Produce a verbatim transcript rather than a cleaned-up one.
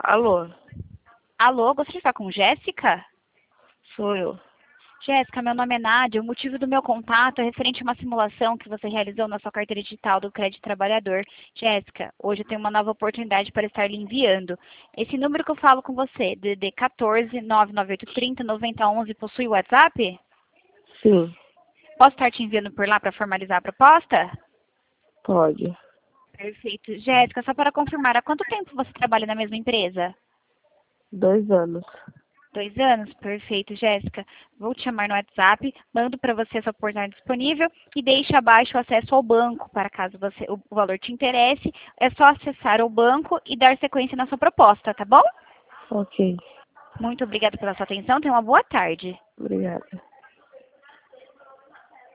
Alô, Alô, gostaria de falar com Jéssica? sou eu. Jéssica, meu nome é Nádia. O motivo do meu contato é referente a uma simulação que você realizou na sua carteira digital do Crédito Trabalhador. Jéssica, hoje eu tenho uma nova oportunidade para estar lhe enviando. Esse número que eu falo com você, D D quatorze, nove nove oito três zero, nove zero um um, possui WhatsApp? Sim, Posso estar te enviando por lá para formalizar a proposta? pode. Perfeito. Jéssica, só para confirmar, há quanto tempo você trabalha na mesma empresa? Dois anos. Dois anos? Perfeito, Jéssica. Vou te chamar no WhatsApp, mando para você essa oportunidade disponível e deixe abaixo o acesso ao banco, para caso você, o valor te interesse. É só acessar o banco e dar sequência na sua proposta, tá bom? Ok, Muito obrigada pela sua atenção. Tenha uma boa tarde. obrigada.